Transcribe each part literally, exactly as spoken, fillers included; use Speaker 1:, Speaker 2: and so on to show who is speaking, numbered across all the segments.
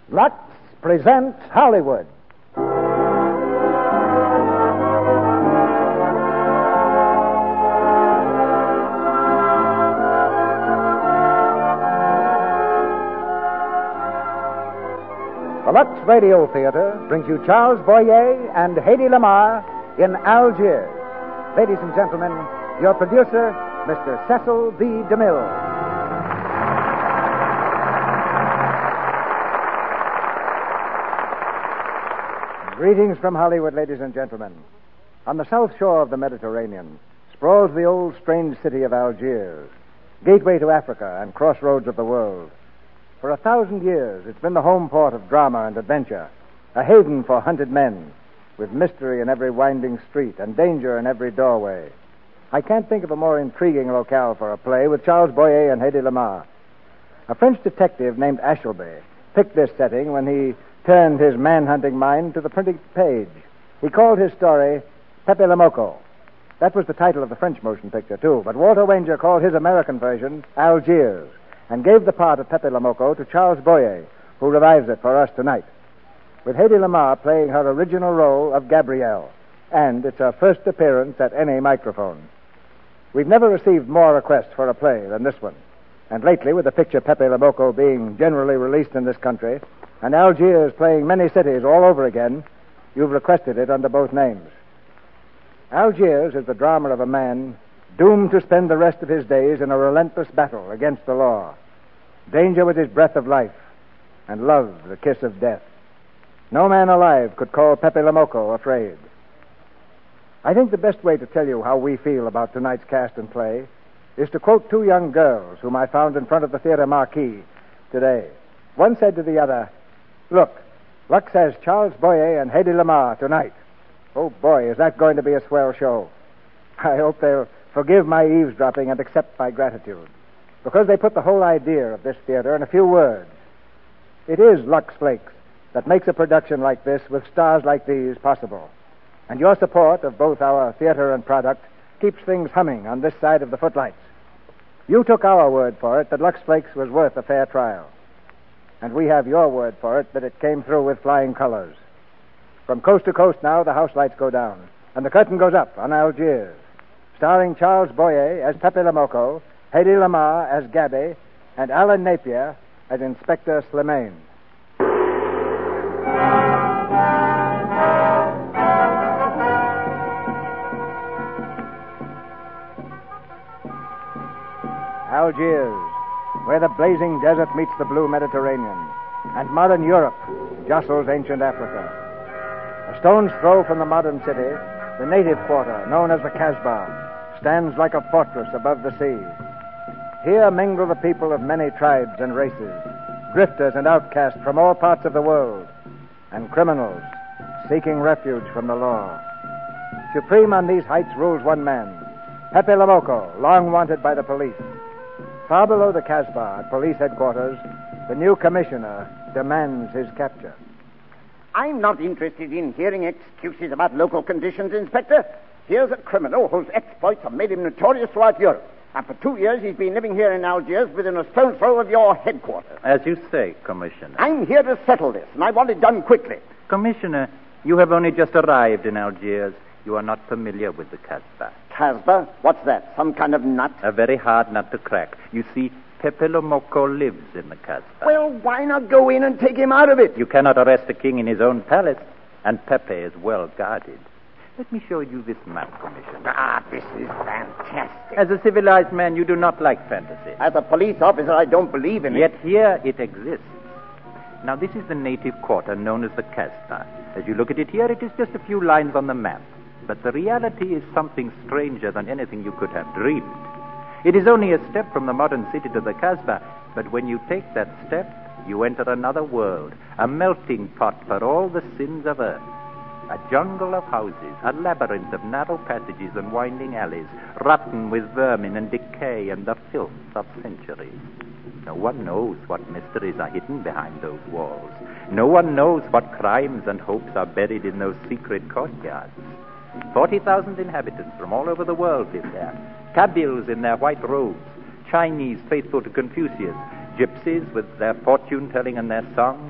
Speaker 1: Lux presents Hollywood. The Lux Radio Theater brings you Charles Boyer and Hedy Lamarr in Algiers. Ladies and gentlemen, your producer, Mister Cecil B. DeMille. Greetings from Hollywood, ladies and gentlemen. On the south shore of the Mediterranean sprawls the old strange city of Algiers, gateway to Africa and crossroads of the world. For a thousand years, it's been the home port of drama and adventure, a haven for hunted men, with mystery in every winding street and danger in every doorway. I can't think of a more intriguing locale for a play with Charles Boyer and Hedy Lamarr. A French detective named Ashelby picked this setting when he turned his man-hunting mind to the printed page. He called his story Pepe Le Moko. That was the title of the French motion picture, too, but Walter Wanger called his American version Algiers and gave the part of Pepe Le Moko to Charles Boyer, who revives it for us tonight, with Hedy Lamarr playing her original role of Gabrielle, and it's her first appearance at any microphone. We've never received more requests for a play than this one, and lately, with the picture Pepe Le Moko being generally released in this country, and Algiers playing many cities all over again, you've requested it under both names. Algiers is the drama of a man doomed to spend the rest of his days in a relentless battle against the law. Danger with his breath of life, and love the kiss of death. No man alive could call Pepe Le Moko afraid. I think the best way to tell you how we feel about tonight's cast and play is to quote two young girls whom I found in front of the theater marquee today. One said to the other, "Look, Lux has Charles Boyer and Hedy Lamarr tonight. Oh, boy, is that going to be a swell show. I hope they'll forgive my eavesdropping and accept my gratitude, because they put the whole idea of this theater in a few words. It is Lux Flakes that makes a production like this with stars like these possible. And your support of both our theater and product keeps things humming on this side of the footlights. You took our word for it that Lux Flakes was worth a fair trial. And we have your word for it that it came through with flying colors. From coast to coast now, the house lights go down, and the curtain goes up on Algiers, starring Charles Boyer as Pepe Le Moko, Hedy Lamarr as Gabby, and Alan Napier as Inspector Slimane. Algiers, where the blazing desert meets the blue Mediterranean, and modern Europe jostles ancient Africa. A stone's throw from the modern city, the native quarter, known as the Casbah, stands like a fortress above the sea. Here mingle the people of many tribes and races, drifters and outcasts from all parts of the world, and criminals seeking refuge from the law. Supreme on these heights rules one man, Pepe Le Moko, long wanted by the police. Far below the Casbah, at police headquarters, the new commissioner demands his capture.
Speaker 2: I'm not interested in hearing excuses about local conditions, Inspector. Here's a criminal whose exploits have made him notorious throughout Europe. And for two years he's been living here in Algiers within a stone's throw of your headquarters.
Speaker 3: As you say, Commissioner.
Speaker 2: I'm here to settle this, and I want it done quickly.
Speaker 3: Commissioner, you have only just arrived in Algiers. You are not familiar with the Casbah.
Speaker 2: Casbah? What's that? Some kind of nut?
Speaker 3: A very hard nut to crack. You see, Pepe Le Moko lives in the Casbah.
Speaker 2: Well, why not go in and take him out of it?
Speaker 3: You cannot arrest a king in his own palace, and Pepe is well guarded. Let me show you this map, Commissioner.
Speaker 2: Ah, this is fantastic.
Speaker 3: As a civilized man, you do not like fantasy.
Speaker 2: As a police officer, I don't believe in it.
Speaker 3: Yet here it exists. Now, this is the native quarter known as the Casbah. As you look at it here, it is just a few lines on the map. But the reality is something stranger than anything you could have dreamed. It is only a step from the modern city to the Casbah, but when you take that step, you enter another world, a melting pot for all the sins of earth. A jungle of houses, a labyrinth of narrow passages and winding alleys, rotten with vermin and decay and the filth of centuries. No one knows what mysteries are hidden behind those walls. No one knows what crimes and hopes are buried in those secret courtyards. Forty thousand inhabitants from all over the world live there. Kabyles in their white robes, Chinese faithful to Confucius, gypsies with their fortune-telling and their songs,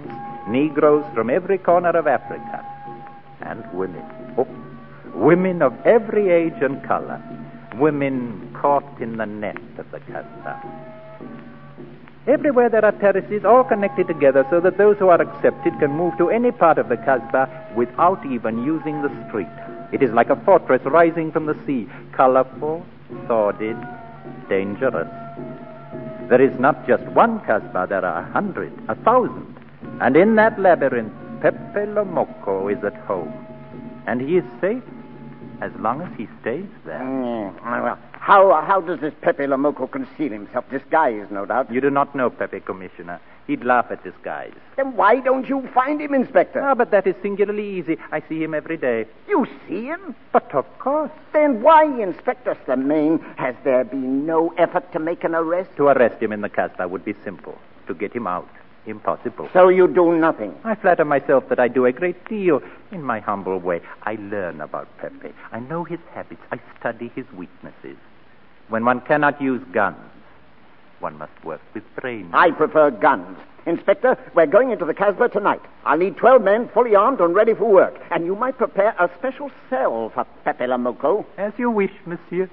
Speaker 3: Negroes from every corner of Africa. And women. Oh, women of every age and color. Women caught in the net of the Casbah. Everywhere there are terraces all connected together so that those who are accepted can move to any part of the Casbah without even using the street. It is like a fortress rising from the sea, colorful, sordid, dangerous. There is not just one Casbah, there are a hundred, a thousand. And in that labyrinth, Pepe Le Moko is at home. And he is safe as long as he stays there.
Speaker 2: Mm, well, how, how does this Pepe Le Moko conceal himself? Disguise, no doubt.
Speaker 3: You do not know Pepe, Commissioner. He'd laugh at disguise.
Speaker 2: Then why don't you find him, Inspector?
Speaker 3: Ah, but that is singularly easy. I see him every day.
Speaker 2: You see him?
Speaker 3: But of course.
Speaker 2: Then why, Inspector Slimane, has there been no effort to make an arrest?
Speaker 3: To arrest him in the Casbah would be simple. To get him out, impossible.
Speaker 2: So you do nothing?
Speaker 3: I flatter myself that I do a great deal in my humble way. I learn about Pepe. I know his habits. I study his weaknesses. When one cannot use guns, one must work with brains.
Speaker 2: I prefer guns. Inspector, we're going into the Casbah tonight. I'll need twelve men fully armed and ready for work. And you might prepare a special cell for Pepe Le Moko.
Speaker 3: As you wish, monsieur.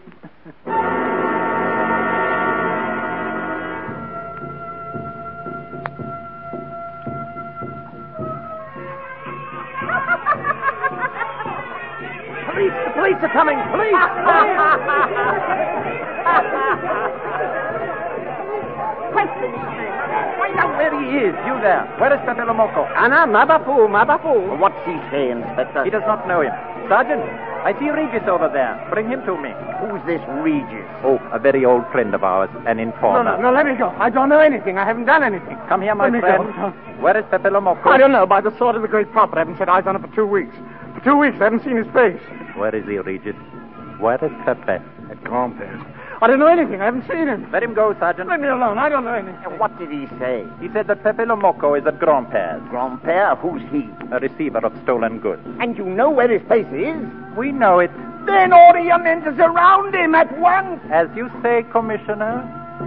Speaker 4: Police! The police are coming! Police!
Speaker 2: Question him.
Speaker 3: Find out where he is. You there. Where is Pepe Le Moko?
Speaker 4: Anna, Mabafu, Mabafu.
Speaker 2: What's he say, Inspector?
Speaker 3: He does not know him. Sergeant, I see Regis over there. Bring him to me.
Speaker 2: Who's this Regis?
Speaker 3: Oh, a very old friend of ours, an
Speaker 4: No,
Speaker 3: informer.
Speaker 4: no, no, let me go. I don't know anything. I haven't done anything.
Speaker 3: Come here, my
Speaker 4: Let me
Speaker 3: friend.
Speaker 4: go.
Speaker 3: Where is Pepe Le Moko?
Speaker 4: I don't know. By the sword of the great prophet, I haven't set eyes on him for two weeks. For two weeks, I haven't seen his face.
Speaker 3: Where is he, Regis? Where is Pepe?
Speaker 4: At Grandpère's. I don't know anything. I haven't seen him.
Speaker 3: Let him go, Sergeant.
Speaker 4: Let me alone. I don't know anything.
Speaker 2: And what did he say?
Speaker 3: He said that Pepe Le Moko is at Grandpère's,
Speaker 2: Grandpère? Who's he?
Speaker 3: a receiver of stolen goods.
Speaker 2: And you know where his place is?
Speaker 3: We know it.
Speaker 2: Then order your men to surround him at once.
Speaker 3: As you say, Commissioner.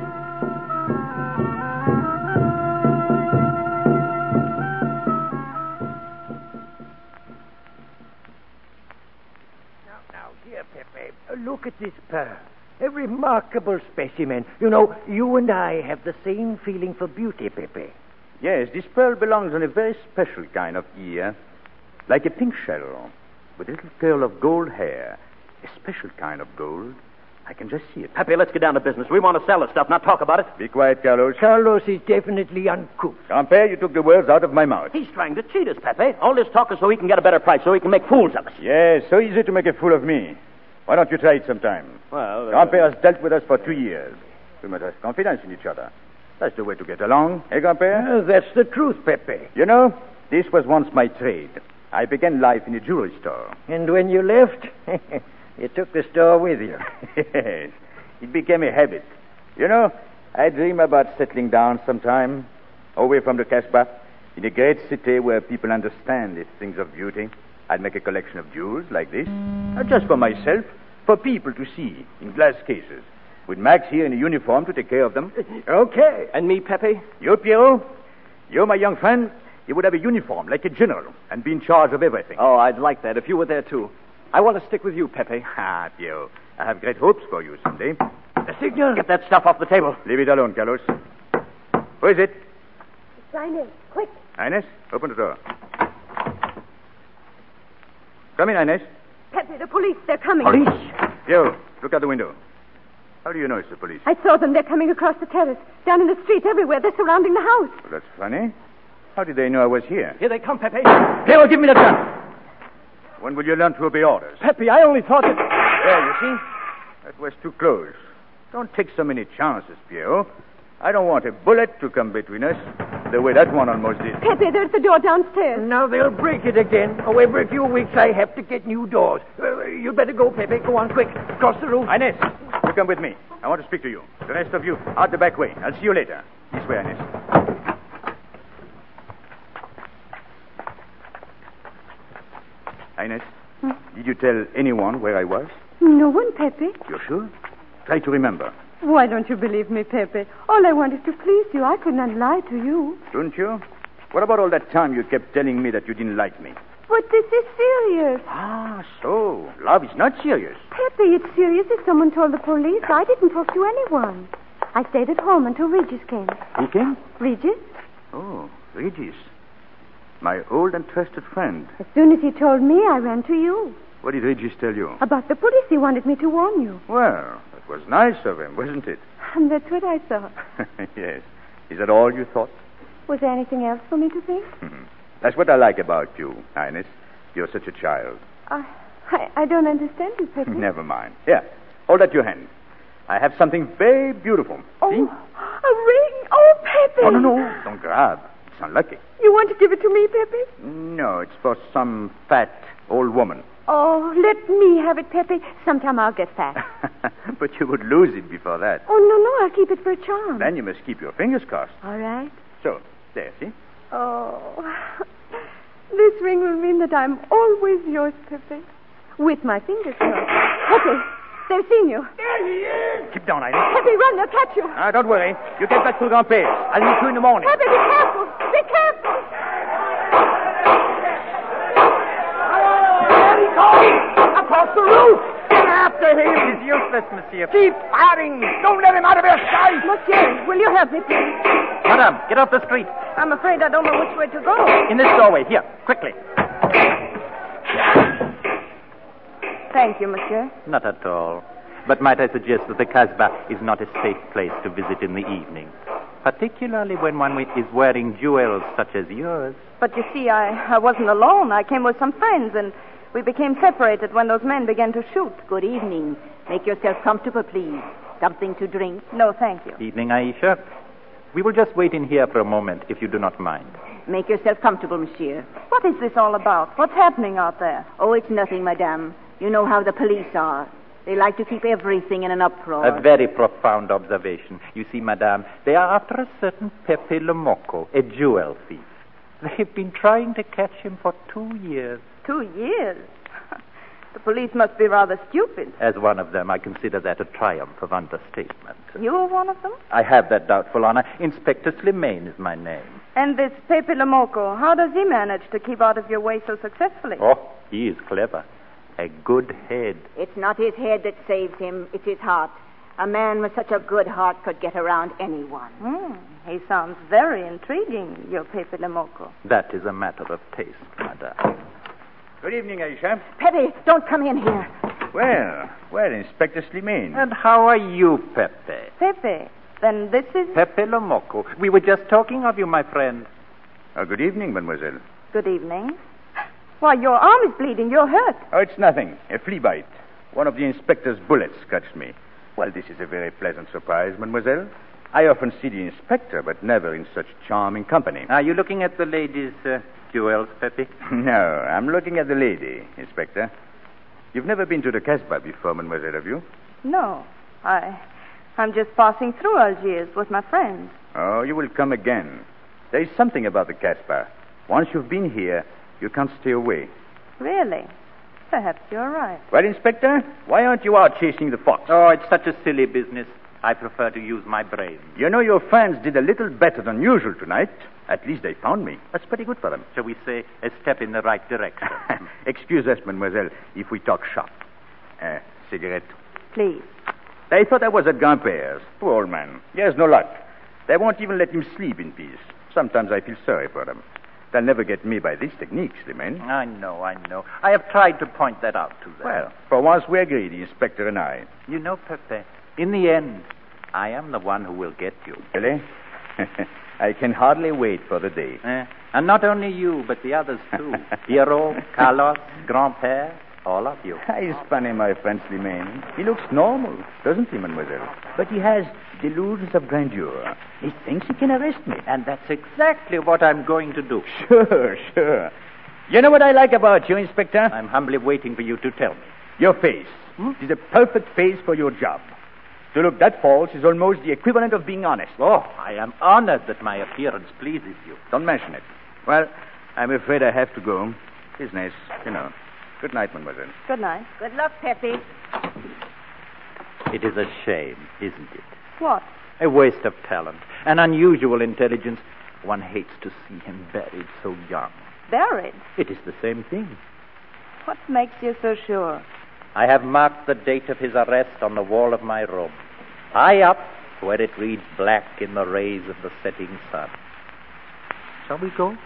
Speaker 5: Now, here, Pepe, uh, look at this pearl. A remarkable specimen. You know, you and I have the same feeling for beauty, Pepe.
Speaker 6: Yes, this pearl belongs on a very special kind of ear. Like a pink shell, with a little curl of gold hair. A special kind of gold. I can just see it.
Speaker 4: Pepe, let's get down to business. We want to sell the stuff, not talk about it.
Speaker 6: Be quiet, Carlos.
Speaker 5: Carlos is definitely uncouth.
Speaker 6: Grandpère, you took the words out of my mouth.
Speaker 4: He's trying to cheat us, Pepe. All this talk is so he can get a better price, so he can make fools of us.
Speaker 6: Yes, so easy to make a fool of me. Why don't you try it sometime?
Speaker 4: Well, uh...
Speaker 6: Grandpère has dealt with us for two years. We must have confidence in each other. That's the way to get along, eh, Grandpère?
Speaker 5: Uh, that's the truth, Pepe.
Speaker 6: You know, this was once my trade. I began life in a jewelry store.
Speaker 5: And when you left, you took the store with you.
Speaker 6: Yes, it became a habit. You know, I dream about settling down sometime, away from the Casbah, in a great city where people understand the things of beauty. I'd make a collection of jewels like this, not just for myself, for people to see in glass cases, with Max here in a uniform to take care of them.
Speaker 5: Okay.
Speaker 4: And me, Pepe?
Speaker 6: You, Pierrot, you, my young friend, you would have a uniform like a general and be in charge of everything.
Speaker 4: Oh, I'd like that if you were there, too. I want to stick with you, Pepe.
Speaker 6: Ah, Pierrot, I have great hopes for you someday.
Speaker 5: A signal.
Speaker 4: Get that stuff off the table.
Speaker 6: Leave it alone, Carlos. Who is it?
Speaker 7: Sign in, quick.
Speaker 6: Ines, open the door. Come in, Ines.
Speaker 7: Pepe, the police, they're coming.
Speaker 5: Police.
Speaker 6: Yo, look out the window. How do you know it's the police?
Speaker 7: I saw them. They're coming across the terrace. Down in the street, everywhere. They're surrounding the house.
Speaker 6: Well, that's funny. How did they know I was here?
Speaker 4: Here they come, Pepe.
Speaker 5: Pierrot, give me the gun.
Speaker 6: When will you learn to obey orders?
Speaker 4: Pepe, I only thought that...
Speaker 6: There, you see? That was too close. Don't take so many chances, Pierrot. I don't want a bullet to come between us, the way that one almost did.
Speaker 7: Pepe, there's the door downstairs.
Speaker 5: Now they'll break it again. Oh, every few weeks I have to get new doors. Uh, you'd better go, Pepe. Go on, quick. Across the room.
Speaker 6: Ines, you come with me. I want to speak to you. The rest of you, out the back way. I'll see you later. This way, Ines. Ines, hmm? Did you tell anyone where I was?
Speaker 7: No one, Pepe.
Speaker 6: You're sure? Try to remember.
Speaker 7: Why don't you believe me, Pepe? All I want is to please you. I could not lie to you.
Speaker 6: Don't you? What about all that time you kept telling me that you didn't like me?
Speaker 7: But this is serious.
Speaker 6: Ah, so love is not serious.
Speaker 7: Pepe, it's serious if someone told the police. I didn't talk to anyone. I stayed at home until Regis came.
Speaker 6: Who came?
Speaker 7: Regis?
Speaker 6: Oh, Regis. My old and trusted friend.
Speaker 7: As soon as he told me, I ran to you.
Speaker 6: What did Regis tell you?
Speaker 7: About the police. He wanted me to warn you.
Speaker 6: Well, that was nice of him, wasn't it?
Speaker 7: And that's what I thought.
Speaker 6: Yes. Is that all you thought?
Speaker 7: Was there anything else for me to think?
Speaker 6: That's what I like about you, Ines. You're such a child.
Speaker 7: I, I, I don't understand you, Pepe.
Speaker 6: Never mind. Here, hold out your hand. I have something very beautiful.
Speaker 7: Oh,
Speaker 6: See?
Speaker 7: a ring. Oh, Pepe.
Speaker 6: Oh, no, no. Don't grab. It's unlucky.
Speaker 7: You want to give it to me, Pepe?
Speaker 6: No, it's for some fat old woman.
Speaker 7: Oh, let me have it, Pepe. Sometime I'll get fat.
Speaker 6: But you would lose it before that.
Speaker 7: Oh, no, no. I'll keep it for a charm.
Speaker 6: Then you must keep your fingers crossed.
Speaker 7: All right.
Speaker 6: So, there, see?
Speaker 7: Oh, this ring will mean that I'm always yours, Pepe. With my fingers crossed. Pepe, they've seen you.
Speaker 4: There he is!
Speaker 6: Keep down, Ines.
Speaker 7: Pepe, run. They'll catch you.
Speaker 6: Ah, don't worry. You get back to Grandpère. I'll meet you in the morning.
Speaker 7: Pepe, be careful. Be careful.
Speaker 4: There he goes! Across the roof! Get after him!
Speaker 3: It is useless, monsieur.
Speaker 4: Keep firing! Don't let him out of your sight!
Speaker 7: Monsieur, will you help me, please?
Speaker 3: Madame, get off the street.
Speaker 7: I'm afraid I don't know which way to go.
Speaker 3: In this doorway. Here, quickly.
Speaker 7: Thank you, monsieur.
Speaker 3: Not at all. But might I suggest that the Casbah is not a safe place to visit in the evening, particularly when one is wearing jewels such as yours.
Speaker 7: But you see, I, I wasn't alone. I came with some friends, and we became separated when those men began to shoot.
Speaker 8: Good evening. Make yourself comfortable, please. Something to drink?
Speaker 7: No, thank you.
Speaker 3: Evening, Aisha. We will just wait in here for a moment, if you do not mind.
Speaker 8: Make yourself comfortable, monsieur.
Speaker 7: What is this all about? What's happening out there?
Speaker 8: Oh, it's nothing, madame. You know how the police are. They like to keep everything in an uproar.
Speaker 3: A very profound observation. You see, madame, they are after a certain Pepe Le Moco, a jewel thief. They've been trying to catch him for two years.
Speaker 7: Two years? The police must be rather stupid.
Speaker 3: As one of them, I consider that a triumph of understatement.
Speaker 7: You are one of them?
Speaker 3: I have that doubtful honor. Inspector Slimane is my name.
Speaker 7: And this Pepe Le Moco, how does he manage to keep out of your way so successfully?
Speaker 3: Oh, he is clever. A good head.
Speaker 8: It's not his head that saves him, it's his heart. A man with such a good heart could get around anyone.
Speaker 7: Hmm. He sounds very intriguing, your Pepe Le Moco.
Speaker 3: That is a matter of taste, madame.
Speaker 6: Good evening, Aisha.
Speaker 8: Pepe, don't come in here.
Speaker 6: Well, well, Inspector Slimane.
Speaker 3: And how are you, Pepe?
Speaker 7: Pepe, then this is...
Speaker 3: Pepe Le Moco. We were just talking of you, my friend.
Speaker 6: Oh, good evening, mademoiselle.
Speaker 7: Good evening. Why, your arm is bleeding. You're hurt.
Speaker 6: Oh, it's nothing. A flea bite. One of the inspector's bullets scratched me. Well, this is a very pleasant surprise, mademoiselle. I often see the inspector, but never in such charming company.
Speaker 3: Are you looking at the lady's uh, jewels, Pepe?
Speaker 6: No, I'm looking at the lady, Inspector. You've never been to the Casbah before, mademoiselle, have you?
Speaker 7: No. I... I'm just passing through Algiers with my friends.
Speaker 6: Oh, you will come again. There is something about the Casbah. Once you've been here, you can't stay away.
Speaker 7: Really? Perhaps you're right.
Speaker 6: Well, Inspector, why aren't you out chasing the fox?
Speaker 3: Oh, it's such a silly business. I prefer to use my brain.
Speaker 6: You know, your friends did a little better than usual tonight. At least they found me. That's pretty good for them.
Speaker 3: Shall we say a step in the right direction?
Speaker 6: Excuse us, mademoiselle, if we talk shop. Uh, cigarette.
Speaker 7: Please.
Speaker 6: They thought I was at Grandpère's. Poor old man. He has no luck. They won't even let him sleep in peace. Sometimes I feel sorry for them. They'll never get me by these techniques, Slimane.
Speaker 3: I know, I know. I have tried to point that out to them.
Speaker 6: Well, for once we agree, the inspector and I.
Speaker 3: You know, Pepe, in the end, I am the one who will get you.
Speaker 6: Really? I can hardly wait for the day.
Speaker 3: Eh? And not only you, but the others, too. Piero, Carlos, Grandpère, all of you.
Speaker 6: He's funny, my friend Slimane. He looks normal, doesn't he, mademoiselle? But he has delusions of grandeur. He thinks he can arrest me.
Speaker 3: And that's exactly what I'm going to do.
Speaker 6: Sure, sure. You know what I like about you, Inspector?
Speaker 3: I'm humbly waiting for you to tell me.
Speaker 6: Your face. Hmm? It is a perfect face for your job. To look that false is almost the equivalent of being honest.
Speaker 3: Oh, I am honored that my appearance pleases you.
Speaker 6: Don't mention it. Well, I'm afraid I have to go. Business, you know. Good night, mademoiselle.
Speaker 7: Good night.
Speaker 8: Good luck, Pepe.
Speaker 3: It is a shame, isn't it?
Speaker 7: What?
Speaker 3: A waste of talent, an unusual intelligence, One hates to see him buried so young.
Speaker 8: Buried?
Speaker 3: It is the same thing.
Speaker 8: What makes you so sure?
Speaker 3: I have marked the date of his arrest on the wall of my room, high up where it reads black in the rays of the setting sun. Shall we go?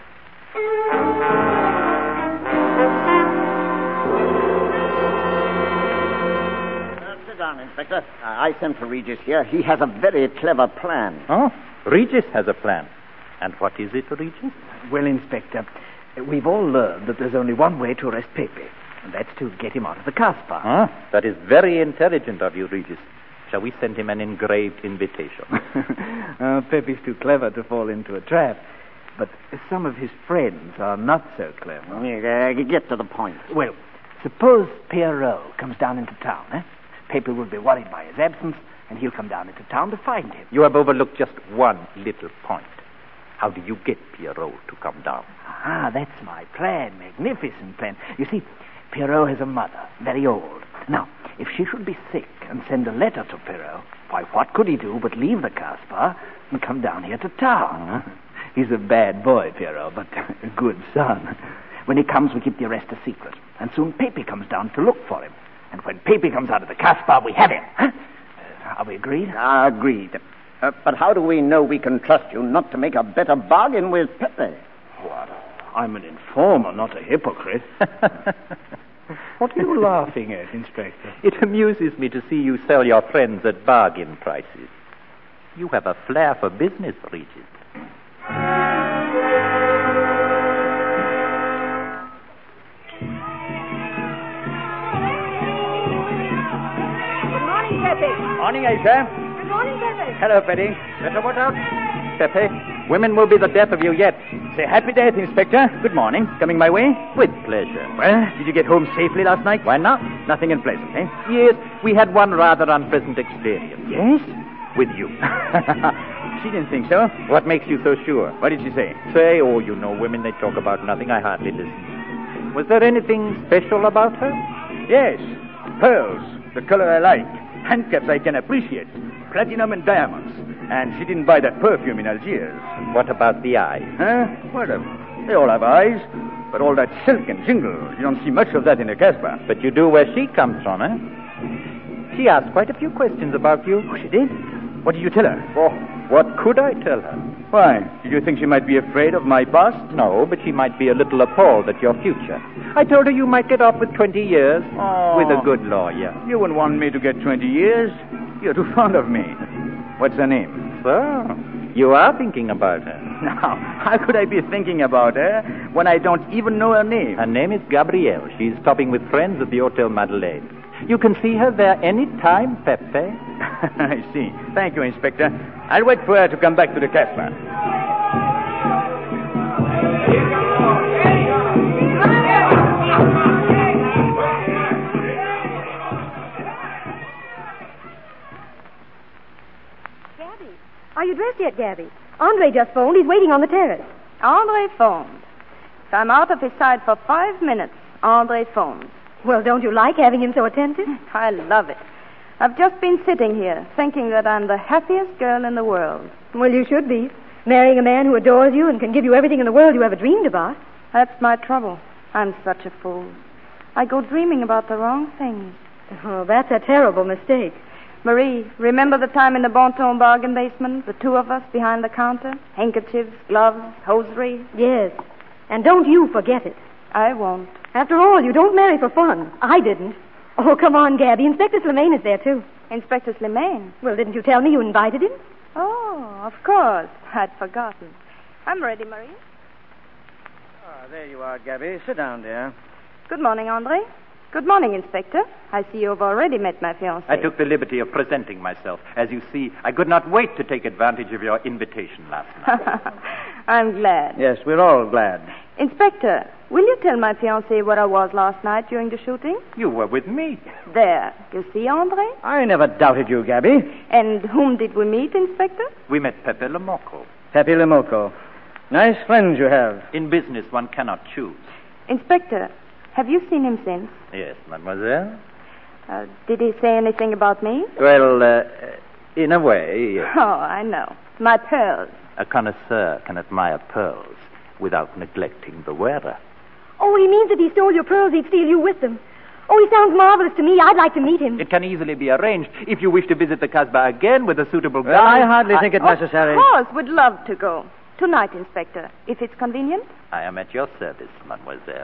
Speaker 2: Uh, sit down, Inspector. Uh, I sent for Regis here. He has a very clever plan.
Speaker 3: Oh, Regis has a plan. And what is it, Regis?
Speaker 5: Well, Inspector, we've all learned that there's only one way to arrest Pepe, and that's to get him out of the Caspar.
Speaker 3: Ah, that is very intelligent of you, Regis. Shall we send him an engraved invitation?
Speaker 5: uh, Pepe's too clever to fall into a trap, but some of his friends are not so clever.
Speaker 2: Uh, get to the point.
Speaker 5: Well, suppose Pierrot comes down into town, eh? Pepe will be worried by his absence, and he'll come down into town to find him.
Speaker 3: You have overlooked just one little point. How do you get Pierrot to come down?
Speaker 5: Ah, that's my plan. Magnificent plan. You see, Pierrot has a mother, very old. Now, if she should be sick and send a letter to Pierrot, why, what could he do but leave the Caspar and come down here to town? Uh-huh. He's a bad boy, Pierrot, but a good son. When he comes, we keep the arrest a secret. And soon Pepe comes down to look for him. And when Pepe comes out of the Caspar, we have him. Huh? Uh, are we agreed?
Speaker 2: Uh, agreed. Uh, but how do we know we can trust you not to make a better bargain with Pepe?
Speaker 5: What? I'm an informer, not a hypocrite. What are you laughing at, Inspector?
Speaker 3: It amuses me to see you sell your friends at bargain prices. You have a flair for business, Regis.
Speaker 8: Good morning, Pepe.
Speaker 6: Morning, Aisha.
Speaker 8: Good morning, Pepe.
Speaker 6: Hello, Betty.
Speaker 3: Better watch out, Pepe. Women will be the death of you yet.
Speaker 6: Say happy death, Inspector. Good morning. Coming my way?
Speaker 3: With pleasure.
Speaker 6: Well, did you get home safely last night?
Speaker 3: Why not?
Speaker 6: Nothing unpleasant, eh?
Speaker 3: Yes, we had one rather unpleasant experience.
Speaker 6: Yes?
Speaker 3: With you.
Speaker 6: She didn't think so.
Speaker 3: What makes you so sure?
Speaker 6: What did she say?
Speaker 3: Say, oh, you know, women, they talk about nothing. I hardly listen. Was there anything special about her?
Speaker 6: Yes. Pearls. The color I like. Handcuffs I can appreciate. Platinum and diamonds. And she didn't buy that perfume in Algiers.
Speaker 3: What about the eyes?
Speaker 6: Huh? What of? They all have eyes. But all that silk and jingle, you don't see much of that in the Caspar.
Speaker 3: But you do where she comes from, eh? She asked quite a few questions about you.
Speaker 6: Oh, she did? What did you tell her?
Speaker 3: Oh, what could I tell her?
Speaker 6: Why? Did you think she might be afraid of my past?
Speaker 3: No, but she might be a little appalled at your future. I told her you might get off with twenty years
Speaker 6: Oh.
Speaker 3: with a good lawyer.
Speaker 6: You wouldn't want me to get twenty years. You're too fond of me. What's her name?
Speaker 3: So, you are thinking about her.
Speaker 6: Now, how could I be thinking about her when I don't even know her name?
Speaker 3: Her name is Gabrielle. She's stopping with friends at the Hotel Madeleine. You can see her there any time, Pepe.
Speaker 6: I see. Thank you, Inspector. I'll wait for her to come back to the Caspar.
Speaker 7: Gabby, are you dressed yet, Gabby? Andre just phoned. He's waiting on the terrace.
Speaker 8: Andre phoned. If I'm out of his sight for five minutes, Andre phones.
Speaker 7: Well, don't you like having him so attentive?
Speaker 8: I love it. I've just been sitting here thinking that I'm the happiest girl in the world.
Speaker 7: Well, you should be. Marrying a man who adores you and can give you everything in the world you ever dreamed about.
Speaker 8: That's my trouble. I'm such a fool. I go dreaming about the wrong things.
Speaker 7: Oh, that's a terrible mistake.
Speaker 8: Marie, remember the time in the Bonton bargain basement? The two of us behind the counter? Handkerchiefs, gloves, hosiery?
Speaker 7: Yes. And don't you forget it.
Speaker 8: I won't.
Speaker 7: After all, you don't marry for fun. I didn't. Oh, come on, Gabby. Inspector Slimane is there, too.
Speaker 8: Inspector Slimane?
Speaker 7: Well, didn't you tell me you invited him?
Speaker 8: Oh, of course. I'd forgotten. I'm ready, Marie.
Speaker 5: Ah, there you are, Gabby. Sit down, dear.
Speaker 8: Good morning, Andre. Good morning, Inspector. I see you've already met my fiancée.
Speaker 3: I took the liberty of presenting myself. As you see, I could not wait to take advantage of your invitation last night.
Speaker 8: I'm glad.
Speaker 5: Yes, we're all glad.
Speaker 8: Inspector, will you tell my fiancée where I was last night during the shooting?
Speaker 3: You were with me.
Speaker 8: There. You see, Andre?
Speaker 5: I never doubted you, Gabby.
Speaker 8: And whom did we meet, Inspector?
Speaker 3: We met Pepe Lemoco.
Speaker 5: Pepe Lemoco. Nice friends you have.
Speaker 3: In business, one cannot choose.
Speaker 8: Inspector, have you seen him since?
Speaker 3: Yes, mademoiselle.
Speaker 8: Uh, did he say anything about me?
Speaker 3: Well, uh, in a way, yes.
Speaker 8: Oh, I know. My pearls.
Speaker 3: A connoisseur can admire pearls without neglecting the wearer.
Speaker 7: Oh, he means if he stole your pearls, he'd steal you with them. Oh, he sounds marvelous to me. I'd like to meet him.
Speaker 3: It can easily be arranged if you wish to visit the Casbah again with a suitable guide.
Speaker 9: Well, I hardly think it necessary.
Speaker 8: Of course, would love to go. Tonight, Inspector, if it's convenient.
Speaker 3: I am at your service, mademoiselle.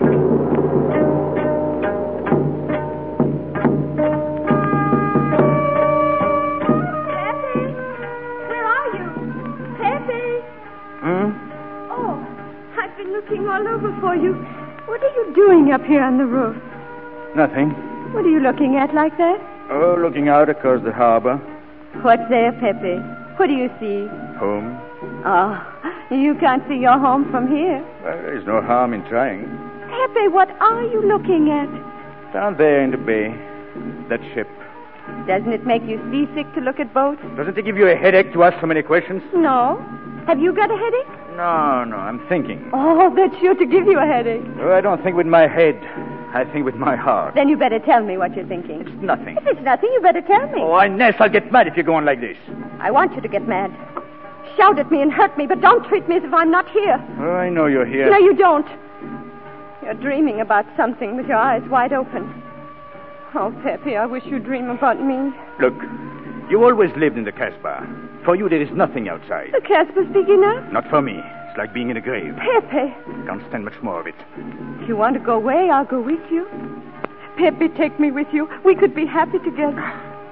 Speaker 7: Pepe, where are you? Pepe.
Speaker 9: Hmm?
Speaker 7: Oh, I've been looking all over for you. What are you doing up here on the roof?
Speaker 6: Nothing.
Speaker 7: What are you looking at like that?
Speaker 6: Oh, looking out across the harbor.
Speaker 7: What's there, Pepe? What do you see?
Speaker 6: Home.
Speaker 7: Oh, you can't see your home from here.
Speaker 6: Well, there's no harm in trying.
Speaker 7: Pepe, what are you looking at?
Speaker 6: Down there in the bay. That ship.
Speaker 7: Doesn't it make you seasick to look at boats?
Speaker 6: Doesn't it give you a headache to ask so many questions?
Speaker 7: No. Have you got a headache?
Speaker 6: No, no, I'm thinking.
Speaker 7: Oh, that's sure to give you a headache.
Speaker 6: Oh, I don't think with my head. I think with my heart.
Speaker 7: Then you better tell me what you're thinking.
Speaker 6: It's nothing.
Speaker 7: If it's nothing, you better tell me.
Speaker 6: Oh, Inez, I'll get mad if you go on like this.
Speaker 7: I want you to get mad. Shout at me and hurt me, but don't treat me as if I'm not here.
Speaker 6: Oh, I know you're here.
Speaker 7: No, you don't. You're dreaming about something with your eyes wide open. Oh, Pepe, I wish you'd dream about me.
Speaker 6: Look, you always lived in the Casbah. For you, there is nothing outside.
Speaker 7: The Casbah's big enough?
Speaker 6: Not for me. It's like being in a grave.
Speaker 7: Pepe.
Speaker 6: Can't stand much more of it.
Speaker 7: If you want to go away, I'll go with you. Pepe, take me with you. We could be happy together.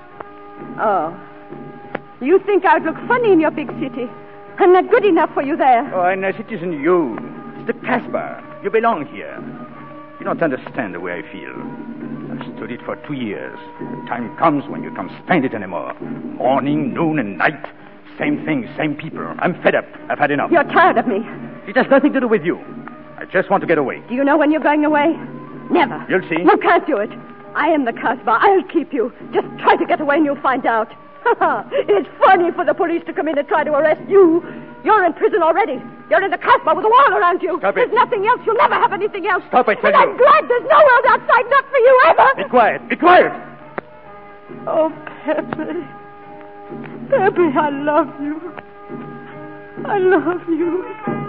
Speaker 7: Oh. You think I'd look funny in your big city. I'm not good enough for you there.
Speaker 6: Oh, Inez, it isn't you. It's the Casbah. You belong here. You don't understand the way I feel. I've stood it for two years. The time comes when you can't stand it anymore. Morning, noon, and night. Same thing, same people. I'm fed up. I've had enough.
Speaker 7: You're tired of me.
Speaker 6: It has nothing to do with you. I just want to get away.
Speaker 7: Do you know when you're going away? Never.
Speaker 6: You'll see.
Speaker 7: You can't do it. I am the Casbah. I'll keep you. Just try to get away and you'll find out. It's funny for the police to come in and try to arrest you. You're in prison already. You're in the Casbah with a wall around you.
Speaker 6: Stop it.
Speaker 7: There's nothing else. You'll never have anything else.
Speaker 6: Stop, I tell
Speaker 7: and
Speaker 6: you.
Speaker 7: I'm glad there's no world outside, not for you ever.
Speaker 6: Be quiet. Be quiet.
Speaker 7: Oh, Pepe. Pepe, I love you. I love you.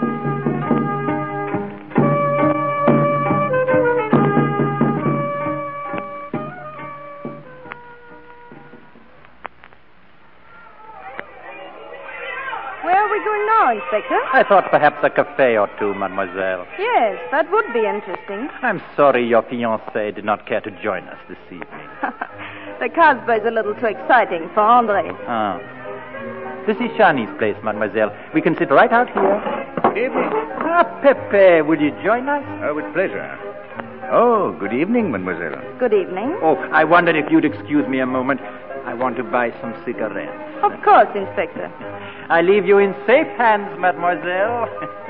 Speaker 8: Where are we going now, Inspector?
Speaker 3: I thought perhaps a cafe or two, mademoiselle.
Speaker 8: Yes, that would be interesting.
Speaker 3: I'm sorry your fiancé did not care to join us this evening.
Speaker 8: The Casbah is a little too exciting for Andre.
Speaker 3: Ah. This is Shani's place, mademoiselle. We can sit right out here.
Speaker 6: Evening.
Speaker 3: Ah, Pepe, will you join us?
Speaker 6: Oh, with pleasure. Oh, good evening, mademoiselle.
Speaker 8: Good evening.
Speaker 3: Oh, I wondered if you'd excuse me a moment. I want to buy some cigarettes.
Speaker 8: Of course, Inspector.
Speaker 3: I leave you in safe hands, mademoiselle.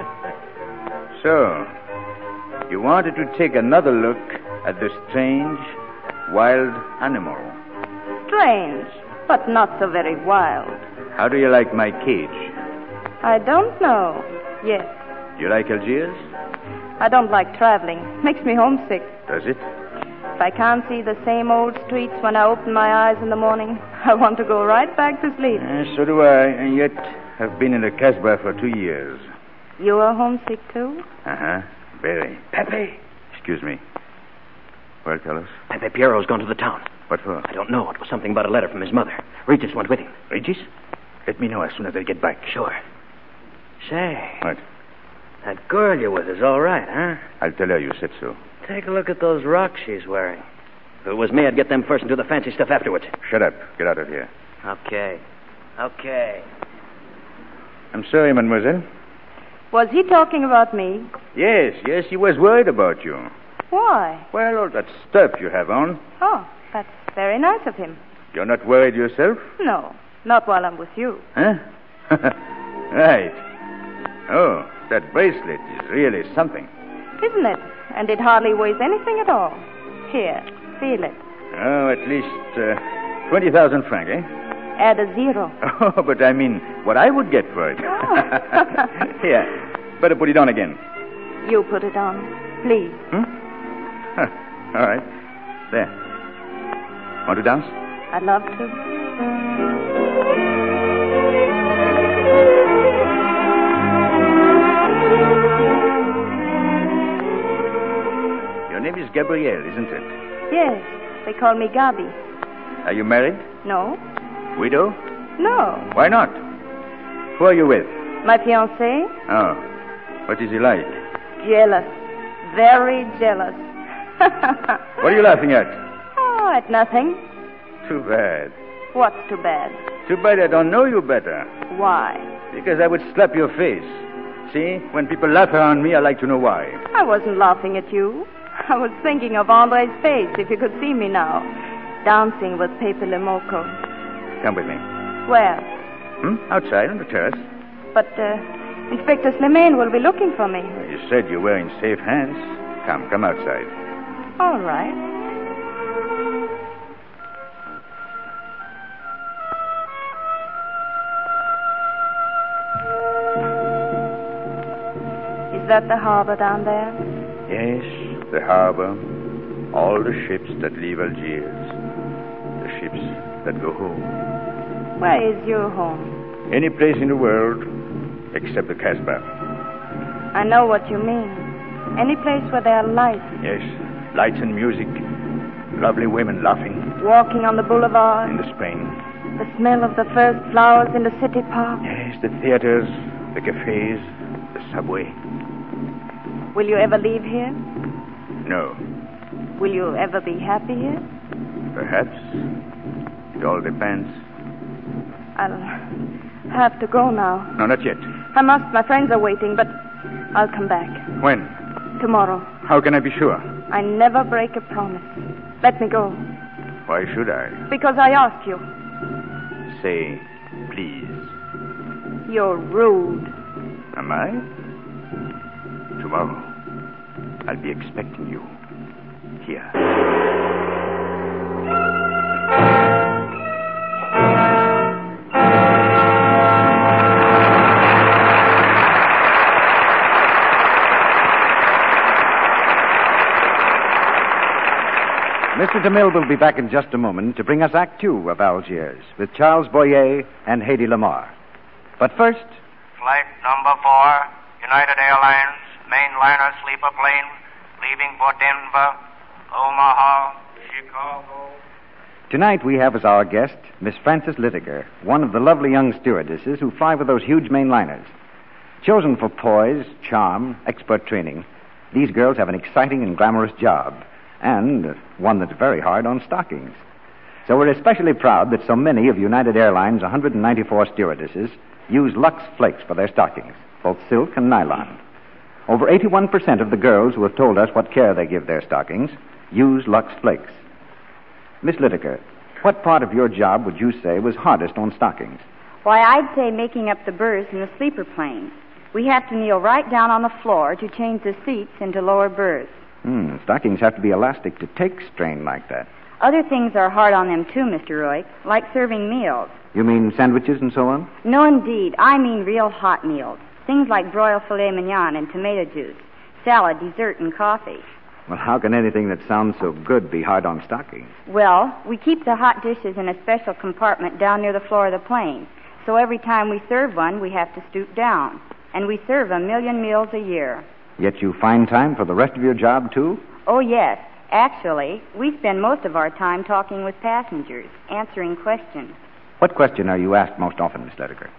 Speaker 6: So, you wanted to take another look at the strange, wild animal.
Speaker 8: Strange, but not so very wild.
Speaker 6: How do you like my cage?
Speaker 8: I don't know. Yes.
Speaker 6: You like Algiers?
Speaker 8: I don't like traveling. Makes me homesick.
Speaker 6: Does it?
Speaker 8: If I can't see the same old streets when I open my eyes in the morning, I want to go right back to sleep.
Speaker 6: Uh, so do I, and yet I've been in the Casbah for two years.
Speaker 8: You are homesick, too?
Speaker 6: Uh-huh. Very.
Speaker 9: Pepe.
Speaker 6: Excuse me. Well, Carlos?
Speaker 9: Pepe Piero's gone to the town.
Speaker 6: What for?
Speaker 9: I don't know. It was something about a letter from his mother. Regis went with him.
Speaker 6: Regis? Let me know as soon as they get back.
Speaker 9: Sure. Say,
Speaker 6: What?
Speaker 9: that girl you're with is all right, huh?
Speaker 6: I'll tell her you said so.
Speaker 9: Take a look at those rocks she's wearing. If it was me, I'd get them first and do the fancy stuff afterwards.
Speaker 6: Shut up. Get out of here.
Speaker 9: Okay. Okay.
Speaker 6: I'm sorry, mademoiselle.
Speaker 8: Was he talking about me?
Speaker 6: Yes, yes, he was worried about you.
Speaker 8: Why?
Speaker 6: Well, all that stuff you have on.
Speaker 8: Oh, that's very nice of him.
Speaker 6: You're not worried yourself?
Speaker 8: No, not while I'm with you.
Speaker 6: Huh? Right. Oh, that bracelet is really something.
Speaker 8: Isn't it? And it hardly weighs anything at all. Here, feel it.
Speaker 6: Oh, at least uh, twenty thousand francs, eh?
Speaker 8: Add a zero.
Speaker 6: Oh, but I mean, what I would get for it.
Speaker 8: Oh.
Speaker 6: Here, better put it on again.
Speaker 8: You put it on, please.
Speaker 6: Hmm? Huh. All right. There. Want to dance?
Speaker 8: I'd love to.
Speaker 6: name is Gabrielle, isn't it?
Speaker 8: Yes, they call me Gabi.
Speaker 6: Are you married?
Speaker 8: No?
Speaker 6: Widow?
Speaker 8: No.
Speaker 6: Why not? Who are you with?
Speaker 8: My fiancé?
Speaker 6: Oh. What is he like?
Speaker 8: Jealous. Very jealous.
Speaker 6: What are you laughing at?
Speaker 8: Oh, at nothing.
Speaker 6: Too bad.
Speaker 8: What's too bad?
Speaker 6: Too bad I don't know you better.
Speaker 8: Why?
Speaker 6: Because I would slap your face. See, when people laugh around me, I like to know why.
Speaker 8: I wasn't laughing at you. I was thinking of Andre's face, if you could see me now. Dancing with Pepe Le Moco.
Speaker 6: Come with me.
Speaker 8: Where?
Speaker 6: Hmm? Outside on the terrace.
Speaker 8: But, uh, Inspector Slimane will be looking for me.
Speaker 6: You said you were in safe hands. Come, come outside.
Speaker 8: All right. Is that the harbor down there?
Speaker 6: Yes, the harbor. All the ships that leave Algiers. The ships that go home.
Speaker 8: Where is your home?
Speaker 6: Any place in the world except the Casbah.
Speaker 8: I know what you mean. Any place where there are lights.
Speaker 6: Yes, lights and music. Lovely women laughing.
Speaker 8: Walking on the boulevard.
Speaker 6: In the Spain.
Speaker 8: The smell of the first flowers in the city park.
Speaker 6: Yes, the theaters, the cafes, the subway.
Speaker 8: Will you ever leave here?
Speaker 6: No.
Speaker 8: Will you ever be happy here?
Speaker 6: Perhaps. It all depends.
Speaker 8: I'll have to go now.
Speaker 6: No, not yet.
Speaker 8: I must. My friends are waiting, but I'll come back.
Speaker 6: When?
Speaker 8: Tomorrow.
Speaker 6: How can I be sure?
Speaker 8: I never break a promise. Let me go.
Speaker 6: Why should I?
Speaker 8: Because I asked you.
Speaker 6: Say, please.
Speaker 8: You're rude.
Speaker 6: Am I? Tomorrow, I'll be expecting you here.
Speaker 1: Mister DeMille will be back in just a moment to bring us Act Two of Algiers with Charles Boyer and Hedy Lamarr. But first...
Speaker 10: Flight number four, United Airlines, mainliner sleeper plane, leaving for Denver, Omaha, Chicago.
Speaker 1: Tonight we have as our guest Miss Frances Litiger, one of the lovely young stewardesses who fly with those huge mainliners. Chosen for poise, charm, expert training, these girls have an exciting and glamorous job, and one that's very hard on stockings. So we're especially proud that so many of United Airlines' one hundred ninety-four stewardesses use Lux Flakes for their stockings, both silk and nylon. Over eighty-one percent of the girls who have told us what care they give their stockings use Lux Flakes. Miss Litiger, what part of your job would you say was hardest on stockings?
Speaker 8: Why, I'd say making up the berths in the sleeper plane. We have to kneel right down on the floor to change the seats into lower berths.
Speaker 1: Hmm, stockings have to be elastic to take strain like that.
Speaker 8: Other things are hard on them, too, Mister Roy, like serving meals.
Speaker 1: You mean sandwiches and so on?
Speaker 8: No, indeed. I mean real hot meals. Things like broiled filet mignon and tomato juice, salad, dessert, and coffee.
Speaker 1: Well, how can anything that sounds so good be hard on stockings?
Speaker 8: Well, we keep the hot dishes in a special compartment down near the floor of the plane. So every time we serve one, we have to stoop down. And we serve a million meals a year.
Speaker 1: Yet you find time for the rest of your job, too?
Speaker 8: Oh, yes. Actually, we spend most of our time talking with passengers, answering questions.
Speaker 1: What question are you asked most often, Miss Litiger?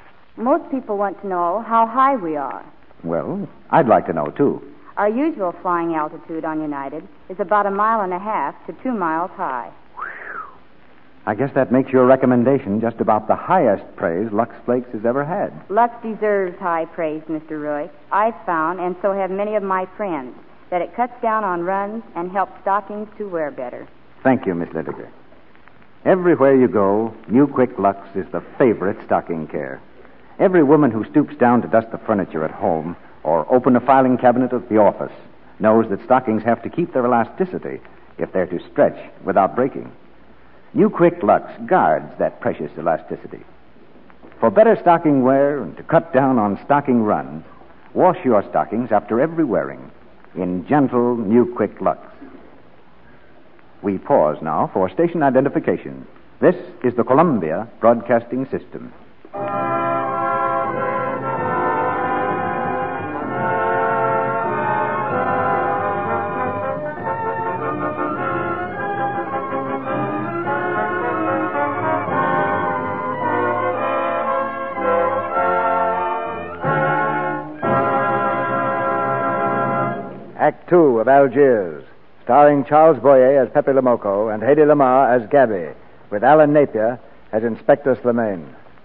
Speaker 8: Most people want to know how high we are.
Speaker 1: Well, I'd like to know, too.
Speaker 8: Our usual flying altitude on United is about a mile and a half to two miles high.
Speaker 1: I guess that makes your recommendation just about the highest praise Lux Flakes has ever had.
Speaker 8: Lux deserves high praise, Mister Roy. I've found, and so have many of my friends, that it cuts down on runs and helps stockings to wear better.
Speaker 1: Thank you, Miss Litiger. Everywhere you go, New Quick Lux is the favorite stocking care. Every woman who stoops down to dust the furniture at home or open a filing cabinet at the office knows that stockings have to keep their elasticity if they're to stretch without breaking. New Quick Lux guards that precious elasticity. For better stocking wear and to cut down on stocking runs, wash your stockings after every wearing in gentle New Quick Lux. We pause now for station identification. This is the Columbia Broadcasting System. Act Two of Algiers, starring Charles Boyer as Pepe Lamoko and Hedy Lamar as Gabby, with Alan Napier as Inspector Slemaine.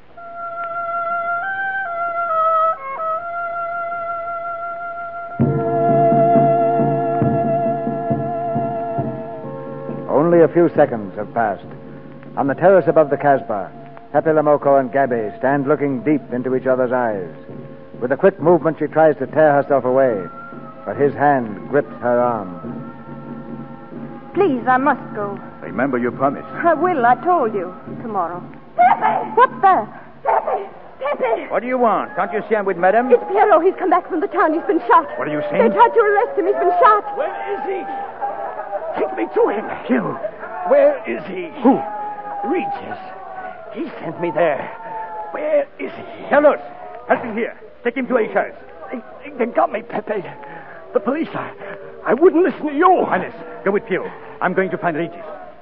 Speaker 1: Only a few seconds have passed. On the terrace above the Casbah, Pepe Lamoko and Gabby stand looking deep into each other's eyes. With a quick movement, she tries to tear herself away, but his hand grips her arm.
Speaker 7: Please, I must go.
Speaker 6: Remember your promise.
Speaker 7: I will, I told you. Tomorrow. Pepe! What's that? Pepe! Pepe!
Speaker 6: What do you want? Can't you see I'm with Madame?
Speaker 7: It's Pierrot. He's come back from the town. He's been shot.
Speaker 6: What are you
Speaker 7: They
Speaker 6: saying?
Speaker 7: tried to arrest him. He's been shot.
Speaker 5: Where is he? Take me to him.
Speaker 6: You.
Speaker 5: Where is he?
Speaker 6: Who?
Speaker 5: Regis. He sent me there. Where is he?
Speaker 6: Carlos, help him here. Take him to Aishas.
Speaker 5: They, they got me, Pepe. The police. I, I wouldn't listen to you.
Speaker 6: Hannes, go with Pio. I'm going to find Regis.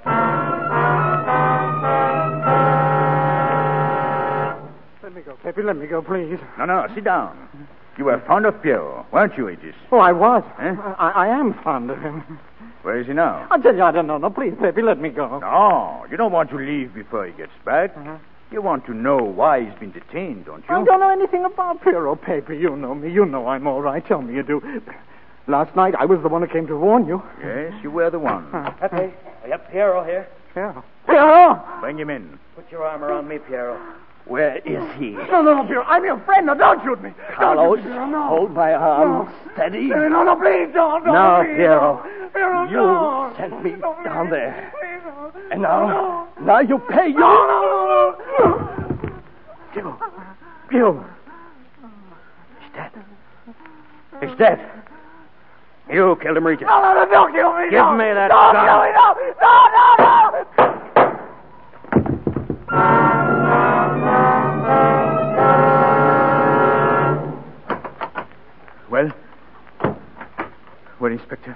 Speaker 4: Let me go, Pepe. Let me go, please.
Speaker 6: No, no, sit down. You were fond of Pio, weren't you, Regis?
Speaker 4: Oh, I was.
Speaker 6: Eh?
Speaker 4: I, I am fond of him.
Speaker 6: Where is he now?
Speaker 4: I tell you, I don't know. No, please, Pepe, let me go.
Speaker 6: No, you don't want to leave before he gets back.
Speaker 4: Uh-huh.
Speaker 6: You want to know why he's been detained, don't you?
Speaker 4: I don't know anything about Pierrot, Pepe. You know me. You know I'm all right. Tell me you do. Last night, I was the one who came to warn you.
Speaker 6: Yes, you were the one.
Speaker 9: Pepe, I got Pierrot here.
Speaker 4: Yeah. Pierrot!
Speaker 6: Bring him in.
Speaker 9: Put your arm around me, Pierrot.
Speaker 5: Where is he?
Speaker 4: No, no, no, Pierrot. I'm your friend. Now, don't shoot me.
Speaker 5: Carlos,
Speaker 4: Don't shoot me, Pierrot, no.
Speaker 5: hold my arm.
Speaker 4: No.
Speaker 5: Steady.
Speaker 4: No, no, no, please don't. don't
Speaker 5: Now,
Speaker 4: please,
Speaker 5: Pierrot,
Speaker 4: don't. Pierrot,
Speaker 5: you
Speaker 4: don't.
Speaker 5: sent me
Speaker 4: Don't,
Speaker 5: down
Speaker 4: please.
Speaker 5: there.
Speaker 4: Please don't.
Speaker 5: And now,
Speaker 4: No.
Speaker 5: now you pay your...
Speaker 4: No, no, no, no.
Speaker 5: Gil. Gil. He's dead. He's dead. You killed him, Regis.
Speaker 4: No, no, no, don't kill me.
Speaker 5: Give
Speaker 4: no.
Speaker 5: me that
Speaker 4: Don't
Speaker 5: gun.
Speaker 4: kill me, no. No, no, no.
Speaker 6: Well? Well, Inspector?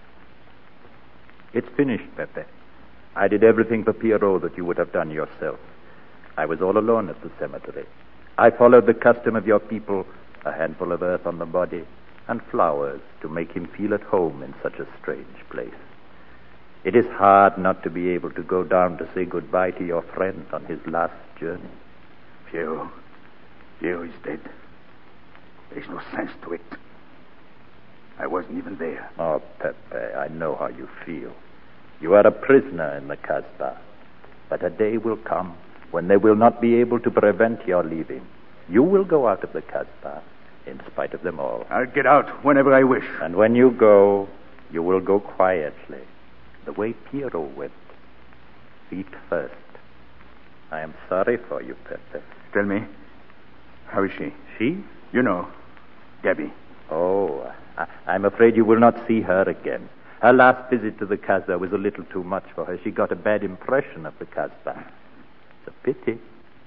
Speaker 3: It's finished, Pepe. I did everything for Pierrot that you would have done yourself. I was all alone at the cemetery. I followed the custom of your people, a handful of earth on the body, and flowers to make him feel at home in such a strange place. It is hard not to be able to go down to say goodbye to your friend on his last journey.
Speaker 6: Pio. Pio is dead. There's no sense to it. I wasn't even there.
Speaker 3: Oh, Pepe, I know how you feel. You are a prisoner in the Casbah. But a day will come when they will not be able to prevent your leaving. You will go out of the Casbah in spite of them all.
Speaker 6: I'll get out whenever I wish.
Speaker 3: And when you go, you will go quietly, the way Pierrot went, feet first. I am sorry for you, Pepe.
Speaker 6: Tell me, how is she?
Speaker 3: She?
Speaker 6: You know, Gabby.
Speaker 3: Oh, I, I'm afraid you will not see her again. Her last visit to the Casbah was a little too much for her. She got a bad impression of the Casbah. It's a pity.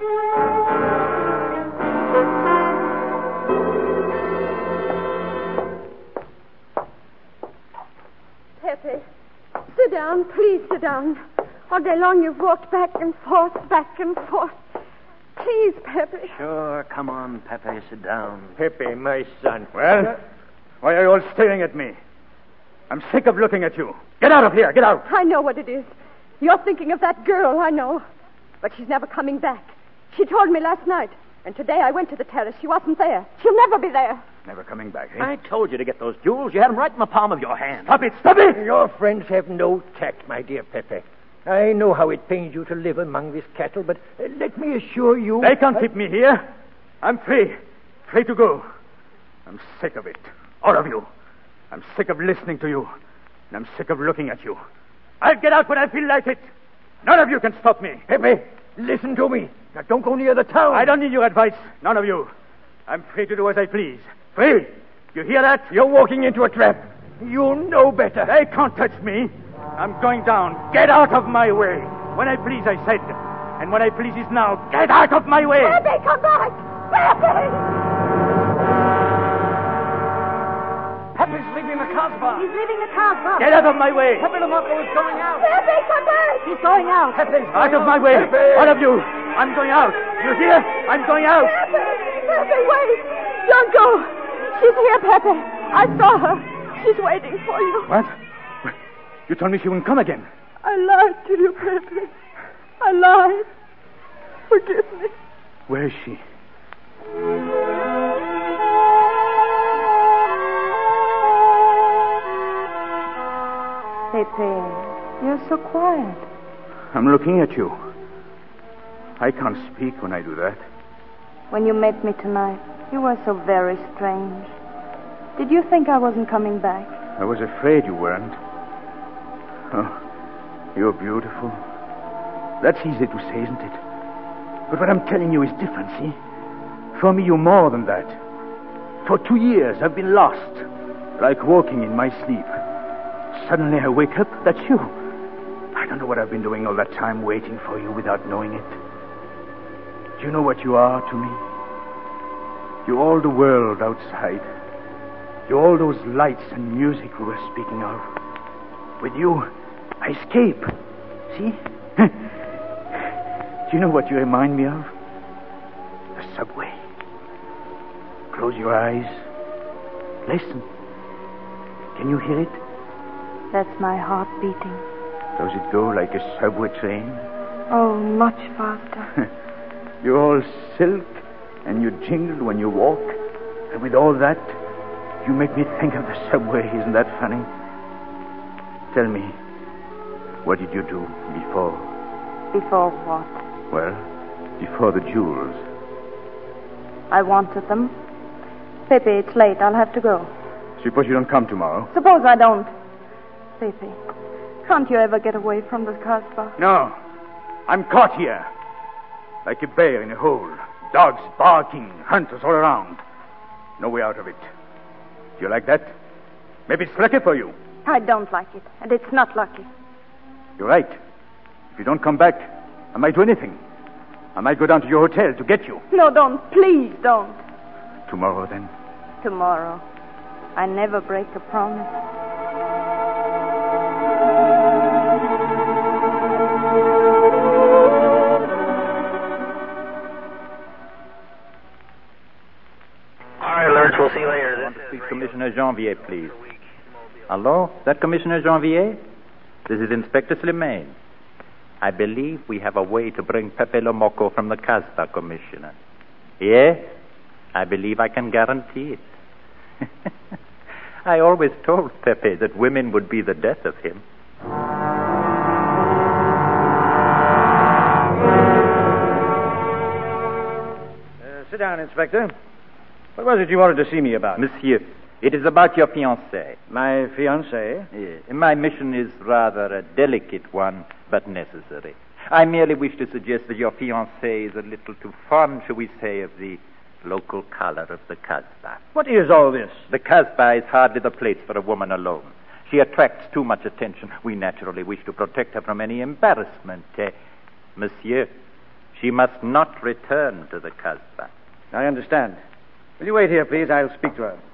Speaker 7: Pepe, sit down. Please sit down. All day long you've walked back and forth, back and forth. Please, Pepe.
Speaker 5: Sure, come on, Pepe, sit down.
Speaker 4: Pepe, my son.
Speaker 6: Well, why are you all staring at me? I'm sick of looking at you. Get out of here. Get out.
Speaker 7: I know what it is. You're thinking of that girl, I know. But she's never coming back. She told me last night. And today I went to the terrace. She wasn't there. She'll never be there.
Speaker 6: Never coming back, eh?
Speaker 5: I told you to get those jewels. You had them right in the palm of your hand.
Speaker 6: Stop it. Stop it.
Speaker 11: Your friends have no tact, my dear Pepe. I know how it pains you to live among this cattle, but uh, let me assure you...
Speaker 6: They can't
Speaker 11: I...
Speaker 6: keep me here. I'm free. Free to go. I'm sick of it. All of you. I'm sick of listening to you. And I'm sick of looking at you. I'll get out when I feel like it. None of you can stop me.
Speaker 11: Pepe, listen to me. Now, don't go near the town.
Speaker 6: I don't need your advice. None of you. I'm free to do as I please. Free. You hear that?
Speaker 11: You're walking into a trap. You know better.
Speaker 6: They can't touch me. I'm going down. Get out of my way. When I please, I said. And when I please is now. Get out of my way.
Speaker 7: Pepe, come back! Pepe!
Speaker 5: Pepe's leaving the Casbah.
Speaker 7: He's leaving the Casbah.
Speaker 6: Get out of my way.
Speaker 5: Pepe Lamoko is going out.
Speaker 7: Pepe, come back! He's going out.
Speaker 5: Pepe's going
Speaker 6: Out of my way.
Speaker 11: Pepe.
Speaker 6: All of you. I'm going out. You hear? I'm going out.
Speaker 7: Pepe! Pepe, wait! Don't go! She's here, Pepe. I saw her. She's waiting for you.
Speaker 4: What? You told me she wouldn't come again.
Speaker 7: I lied to you, Pepe. I lied. Forgive me.
Speaker 4: Where is she?
Speaker 7: Pepe, you're so quiet.
Speaker 4: I'm looking at you. I can't speak when I do that.
Speaker 7: When you met me tonight, you were so very strange. Did you think I wasn't coming back?
Speaker 4: I was afraid you weren't. Oh, you're beautiful. That's easy to say, isn't it? But what I'm telling you is different, see? For me, you're more than that. For two years, I've been lost, like walking in my sleep. Suddenly, I wake up, that's you. I don't know what I've been doing all that time, waiting for you without knowing it. Do you know what you are to me? You're all the world outside. You're all those lights and music we were speaking of. With you, I escape. See? Do you know what you remind me of? The subway. Close your eyes. Listen. Can you hear it?
Speaker 7: That's my heart beating.
Speaker 4: Does it go like a subway train?
Speaker 7: Oh, much faster.
Speaker 4: You're all silk, and you jingle when you walk. And with all that, you make me think of the subway. Isn't that funny? Tell me, what did you do before?
Speaker 7: Before what?
Speaker 4: Well, before the jewels.
Speaker 7: I wanted them. Pepe, it's late. I'll have to go.
Speaker 4: Suppose you don't come tomorrow.
Speaker 7: Suppose I don't. Pepe, can't you ever get away from the Kasbah?
Speaker 4: No. I'm caught here. Like a bear in a hole. Dogs barking, hunters all around. No way out of it. Do you like that? Maybe it's lucky for you.
Speaker 7: I don't like it, and it's not lucky.
Speaker 4: You're right. If you don't come back, I might do anything. I might go down to your hotel to get you.
Speaker 7: No, don't. Please don't.
Speaker 4: Tomorrow, then?
Speaker 7: Tomorrow. I never break a promise.
Speaker 3: All right, Lurch, we'll see you later. I want to speak to Commissioner Janvier, please. Hello? Is that Commissioner Janvier? This is Inspector Slimane. I believe we have a way to bring Pepe Lomoco from the Kasbah, Commissioner. Yes? I believe I can guarantee it. I always told Pepe that women would be the death of him.
Speaker 12: Uh, sit down, Inspector. What was it you wanted to see me about?
Speaker 3: Monsieur, it is about your fiancée.
Speaker 12: My fiancée?
Speaker 3: Yes. My mission is rather a delicate one, but necessary. I merely wish to suggest that your fiancée is a little too fond, shall we say, of the local color of the Kasbah.
Speaker 12: What is all this?
Speaker 3: The Kasbah is hardly the place for a woman alone. She attracts too much attention. We naturally wish to protect her from any embarrassment. Eh, Monsieur, she must not return to the Kasbah.
Speaker 12: I understand. Will you wait here, please? I'll speak to her.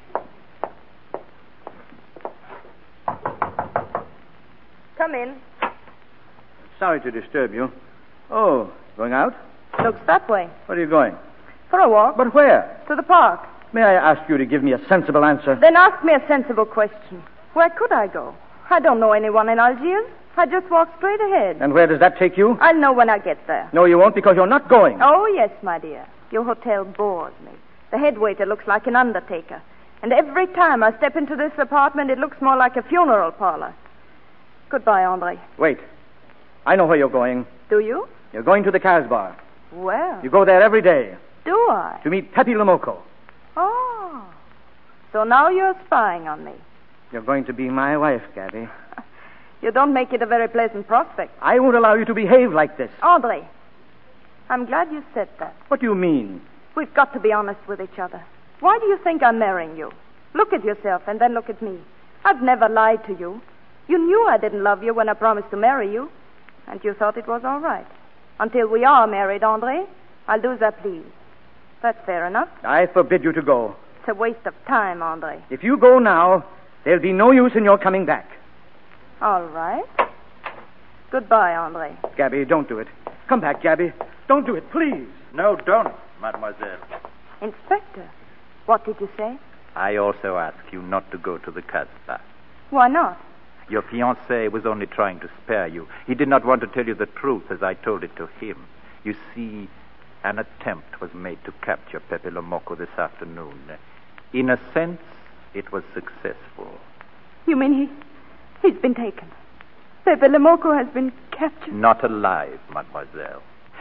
Speaker 7: Come in.
Speaker 12: Sorry to disturb you. Oh, going out?
Speaker 7: Looks that way.
Speaker 12: Where are you going?
Speaker 7: For a walk.
Speaker 12: But where?
Speaker 7: To the park.
Speaker 12: May I ask you to give me a sensible answer?
Speaker 7: Then ask me a sensible question. Where could I go? I don't know anyone in Algiers. I just walk straight ahead.
Speaker 12: And where does that take you?
Speaker 7: I'll know when I get there.
Speaker 12: No, you won't, because you're not going.
Speaker 7: Oh, yes, my dear. Your hotel bores me. The head waiter looks like an undertaker. And every time I step into this apartment, it looks more like a funeral parlor. Goodbye, Andre.
Speaker 12: Wait. I know where you're going.
Speaker 7: Do you?
Speaker 12: You're going to the Kasbah.
Speaker 7: Well.
Speaker 12: You go there every day.
Speaker 7: Do I?
Speaker 12: To meet Pepe Lomoco.
Speaker 7: Oh. So now you're spying on me.
Speaker 12: You're going to be my wife, Gabby.
Speaker 7: You don't make it a very pleasant prospect.
Speaker 12: I won't allow you to behave like this.
Speaker 7: Andre, I'm glad you said that.
Speaker 12: What do you mean?
Speaker 7: We've got to be honest with each other. Why do you think I'm marrying you? Look at yourself and then look at me. I've never lied to you. You knew I didn't love you when I promised to marry you. And you thought it was all right. Until we are married, Andre, I'll do as I please. That's fair enough.
Speaker 12: I forbid you to go.
Speaker 7: It's a waste of time, Andre.
Speaker 12: If you go now, there'll be no use in your coming back.
Speaker 7: All right. Goodbye, Andre.
Speaker 12: Gabby, don't do it. Come back, Gabby. Don't do it, please.
Speaker 3: No, don't, mademoiselle.
Speaker 7: Inspector, what did you say?
Speaker 3: I also ask you not to go to the Casbah.
Speaker 7: Why not?
Speaker 3: Your fiancé was only trying to spare you. He did not want to tell you the truth as I told it to him. You see, an attempt was made to capture Pepe Lomoco this afternoon. In a sense, it was successful.
Speaker 7: You mean he, he's been taken? Pepe Lomoco has been captured?
Speaker 3: Not alive, mademoiselle.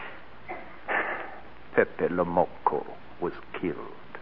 Speaker 3: Pepe Lomoco was killed.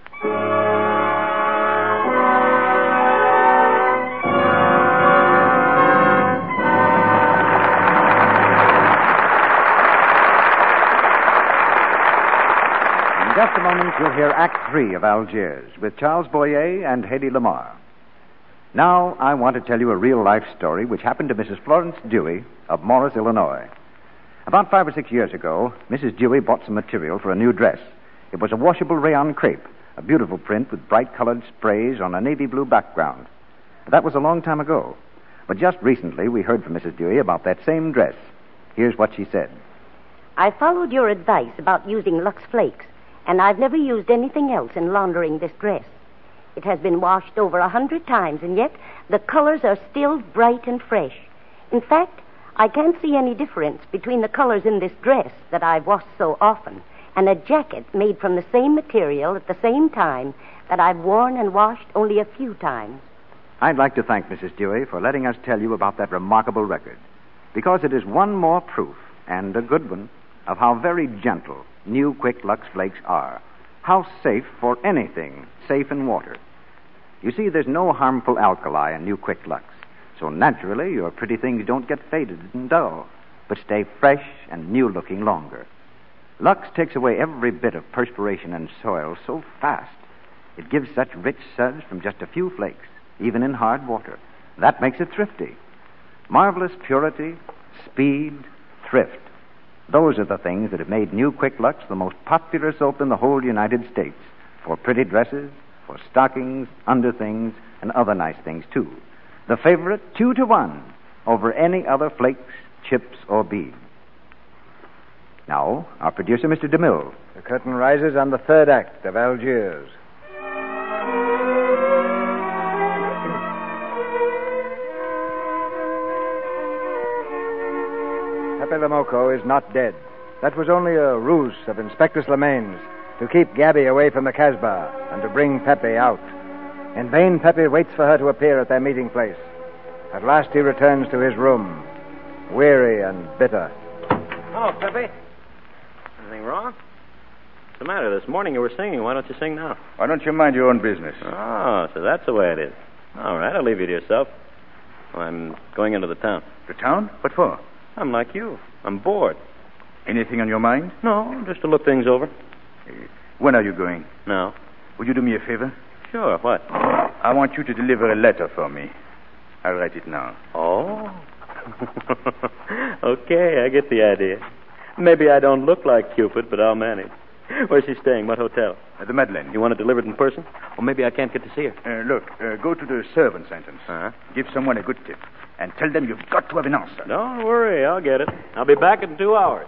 Speaker 1: In just a moment, you'll hear Act Three of Algiers with Charles Boyer and Hedy Lamarr. Now, I want to tell you a real-life story which happened to Missus Florence Dewey of Morris, Illinois. About five or six years ago, Missus Dewey bought some material for a new dress. It was a washable rayon crepe, a beautiful print with bright-colored sprays on a navy blue background. That was a long time ago. But just recently, we heard from Missus Dewey about that same dress. Here's what she said.
Speaker 13: I followed your advice about using Lux Flakes, and I've never used anything else in laundering this dress. It has been washed over a hundred times, and yet the colors are still bright and fresh. In fact, I can't see any difference between the colors in this dress that I've washed so often and a jacket made from the same material at the same time that I've worn and washed only a few times.
Speaker 1: I'd like to thank Missus Dewey for letting us tell you about that remarkable record, because it is one more proof, and a good one, of how very gentle new Quick Lux Flakes are. How safe for anything safe in water. You see, there's no harmful alkali in new Quick Lux, so naturally your pretty things don't get faded and dull, but stay fresh and new-looking longer. Lux takes away every bit of perspiration and soil so fast. It gives such rich suds from just a few flakes, even in hard water. That makes it thrifty. Marvelous purity, speed, thrift. Those are the things that have made new Quick Lux the most popular soap in the whole United States, for pretty dresses, for stockings, underthings, and other nice things, too. The favorite, two to one, over any other flakes, chips, or beads. Now, our producer, Mister DeMille.
Speaker 14: The curtain rises on the third act of Algiers. Pepe Lomoco is not dead. That was only a ruse of Inspector Slemane's to keep Gabby away from the Casbah and to bring Pepe out. In vain, Pepe waits for her to appear at their meeting place. At last he returns to his room, weary and bitter.
Speaker 9: Hello, Pepe. Anything wrong? What's the matter? This morning you were singing. Why don't you sing now?
Speaker 6: Why don't you mind your own business?
Speaker 9: Oh, so that's the way it is. All right, I'll leave you to yourself. I'm going into the town.
Speaker 6: The town? What for?
Speaker 9: I'm like you. I'm bored.
Speaker 6: Anything on your mind?
Speaker 9: No, just to look things over.
Speaker 6: Uh, when are you going?
Speaker 9: Now.
Speaker 6: Would you do me a favor?
Speaker 9: Sure, what?
Speaker 6: I want you to deliver a letter for me. I'll write it now.
Speaker 9: Oh. Okay, I get the idea. Maybe I don't look like Cupid, but I'll manage. Where's she staying? What hotel?
Speaker 6: At the Madeleine.
Speaker 9: You want it delivered in person? Or maybe I can't get to see her.
Speaker 6: Uh, look, uh, go to the servants' entrance.
Speaker 9: Uh-huh.
Speaker 6: Give someone a good tip. And tell them you've got to have an answer.
Speaker 9: Don't worry, I'll get it. I'll be back in two hours.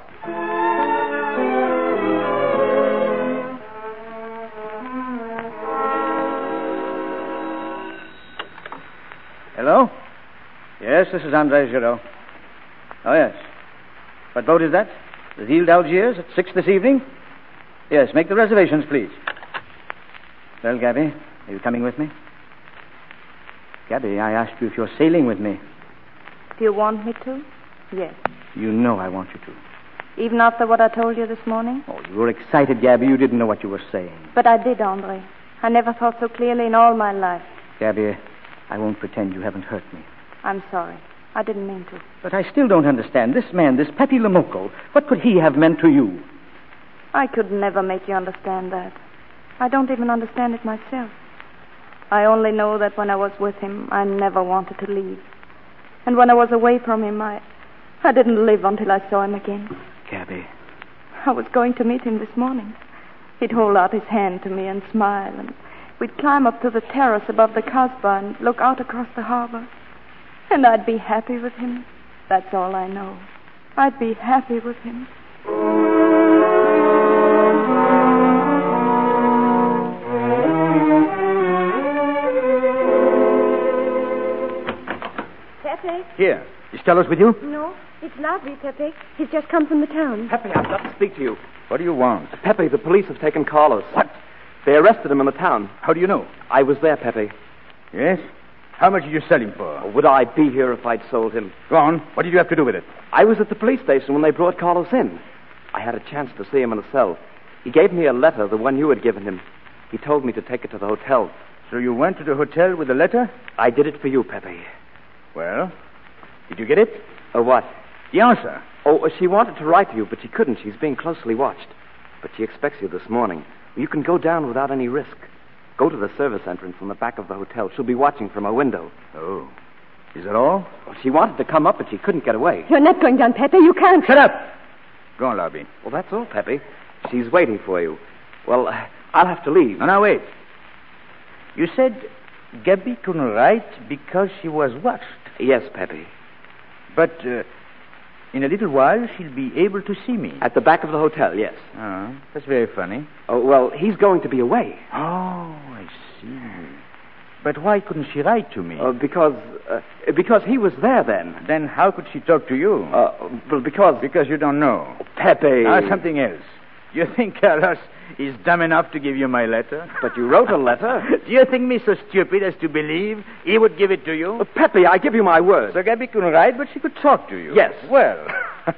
Speaker 12: Hello? Yes, this is Andre Giraud. Oh, yes. What boat is that? The Ville d'Algiers at six this evening? Yes, make the reservations, please. Well, Gabby, are you coming with me? Gabby, I asked you if you're sailing with me.
Speaker 7: Do you want me to? Yes.
Speaker 12: You know I want you to.
Speaker 7: Even after what I told you this morning?
Speaker 12: Oh, you were excited, Gabby. You didn't know what you were saying.
Speaker 7: But I did, Andre. I never thought so clearly in all my life.
Speaker 12: Gabby, I won't pretend you haven't hurt me.
Speaker 7: I'm sorry. I didn't mean to.
Speaker 12: But I still don't understand. This man, this Pepe Lomoco, what could he have meant to you?
Speaker 7: I could never make you understand that. I don't even understand it myself. I only know that when I was with him, I never wanted to leave. And when I was away from him, I, I didn't live until I saw him again.
Speaker 12: Gabby.
Speaker 7: I was going to meet him this morning. He'd hold out his hand to me and smile, and we'd climb up to the terrace above the Casbah and look out across the harbor. And I'd be happy with him. That's all I know. I'd be happy with him. Pepe.
Speaker 12: Here. Is Carlos with you?
Speaker 7: No, it's Lavri, Pepe. He's just come from the town.
Speaker 15: Pepe, I've got to speak to you.
Speaker 12: What do you want?
Speaker 15: Pepe, the police have taken Carlos.
Speaker 12: What?
Speaker 15: They arrested him in the town.
Speaker 12: How do you know?
Speaker 15: I was there, Pepe.
Speaker 12: Yes? How much did you sell him for?
Speaker 15: Would I be here if I'd sold him?
Speaker 12: Go on. What did you have to do with it?
Speaker 15: I was at the police station when they brought Carlos in. I had a chance to see him in a cell. He gave me a letter, the one you had given him. He told me to take it to the hotel.
Speaker 12: So you went to the hotel with the letter?
Speaker 15: I did it for you, Pepe.
Speaker 12: Well, did you get it?
Speaker 15: Uh, what?
Speaker 12: The answer.
Speaker 15: Oh, uh, she wanted to write to you, but she couldn't. She's being closely watched. But she expects you this morning. You can go down without any risk. Go to the service entrance in the back of the hotel. She'll be watching from her window.
Speaker 12: Oh. Is that all?
Speaker 15: Well, she wanted to come up, but she couldn't get away.
Speaker 7: You're not going down, Pepe. You can't.
Speaker 12: Shut up. Go on, Larby.
Speaker 15: Well, that's all, Pepe. She's waiting for you. Well, uh, I'll have to leave.
Speaker 12: No, now, wait. You said Gabby couldn't write because she was watched.
Speaker 15: Yes, Pepe.
Speaker 12: But uh, in a little while, she'll be able to see me.
Speaker 15: At the back of the hotel, yes.
Speaker 12: Oh, that's very funny.
Speaker 15: Oh, well, he's going to be away.
Speaker 12: Oh, I see. But why couldn't she write to me?
Speaker 15: Uh, because uh, because he was there then.
Speaker 12: Then how could she talk to you?
Speaker 15: Uh, well, because...
Speaker 12: Because you don't know.
Speaker 15: Pepe.
Speaker 12: Now, something else. You think Carlos is dumb enough to give you my letter?
Speaker 15: But you wrote a letter.
Speaker 12: Do you think me so stupid as to believe he would give it to you?
Speaker 15: Uh, Pepe, I give you my word.
Speaker 12: So Gabby couldn't write, but she could talk to you.
Speaker 15: Yes.
Speaker 12: Well,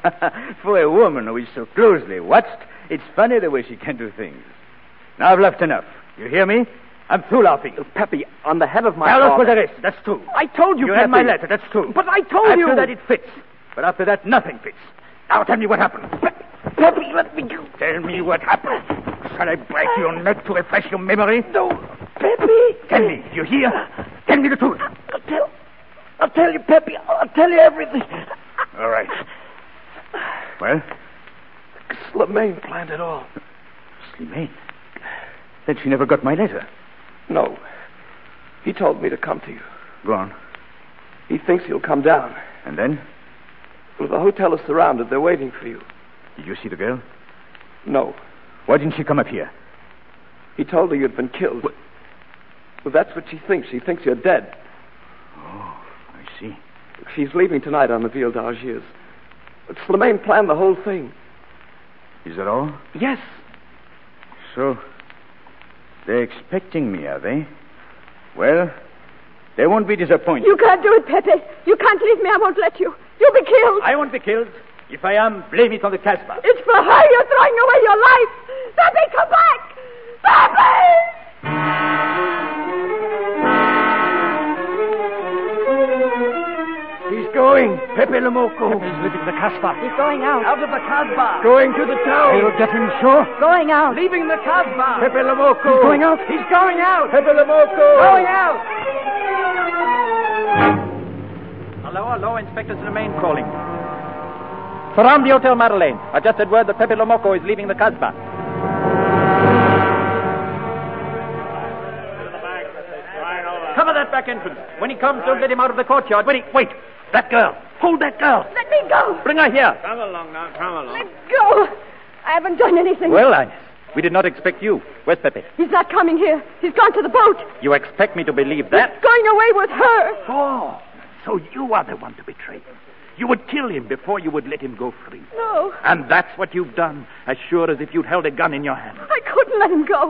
Speaker 12: for a woman who is so closely watched, it's funny the way she can do things. Now I've laughed enough. You hear me? I'm through laughing.
Speaker 15: Uh, Pepe, on the head of my
Speaker 12: Carlos
Speaker 15: father...
Speaker 12: was arrested. That's true.
Speaker 15: I told you,
Speaker 12: You
Speaker 15: Pepe.
Speaker 12: had my letter. That's true.
Speaker 15: But I told
Speaker 12: after
Speaker 15: you...
Speaker 12: that it fits. But after that, nothing fits. Now tell me what happened.
Speaker 15: Pepe, let me go.
Speaker 12: Tell me what happened. Shall I break your neck to refresh your memory?
Speaker 15: No, Pepe.
Speaker 12: Tell me. You hear? Tell me the truth.
Speaker 15: I'll tell... I'll tell you, Pepe. I'll tell you everything.
Speaker 12: All right. Well?
Speaker 15: Slimane planned it all.
Speaker 12: Slimane? Then she never got my letter.
Speaker 15: No. He told me to come to you.
Speaker 12: Go on.
Speaker 15: He thinks you'll come down.
Speaker 12: And then?
Speaker 15: Well, the hotel is surrounded. They're waiting for you.
Speaker 12: Did you see the girl?
Speaker 15: No.
Speaker 12: Why didn't she come up here?
Speaker 15: He told her you'd been killed. What? Well, that's what she thinks. She thinks you're dead.
Speaker 12: Oh, I see.
Speaker 15: She's leaving tonight on the Ville d'Algiers. But Slimane planned the whole thing.
Speaker 12: Is that all?
Speaker 15: Yes.
Speaker 12: So, they're expecting me, are they? Well, they won't be disappointed.
Speaker 7: You can't do it, Pepe. You can't leave me. I won't let you. You'll be killed.
Speaker 12: I won't be killed. If I am, blame it on the Casbah.
Speaker 7: It's for her you're throwing away your life. Pepe, come back. Pepe!
Speaker 11: He's going. Pepe Lemoko.
Speaker 5: He's leaving the Casbah.
Speaker 7: He's going out.
Speaker 5: Out of the Casbah.
Speaker 11: Going to the town.
Speaker 5: He'll get him sure.
Speaker 7: Going out.
Speaker 5: Leaving the Casbah.
Speaker 11: Pepe Lemoko.
Speaker 5: He's going out. He's going out.
Speaker 11: Pepe Lemoko.
Speaker 5: Going out.
Speaker 3: Hello, hello, Inspector Slimane calling. Surround the Hotel Madeleine. I just had word that Pepe Lemoko is leaving the Casbah. Cover that back entrance. When he comes, don't let him out of the courtyard. When he... Wait! That girl! Hold that girl!
Speaker 7: Let me go.
Speaker 3: Bring her here.
Speaker 9: Come along now, come along.
Speaker 7: Let go. I haven't done anything.
Speaker 3: Well, Ines, we did not expect you. Where's Pepe?
Speaker 7: He's not coming here. He's gone to the boat.
Speaker 3: You expect me to believe that?
Speaker 7: He's going away with her.
Speaker 5: Oh, so you are the one to betray him. You would kill him before you would let him go free.
Speaker 7: No.
Speaker 5: And that's what you've done, as sure as if you'd held a gun in your hand.
Speaker 7: I couldn't let him go.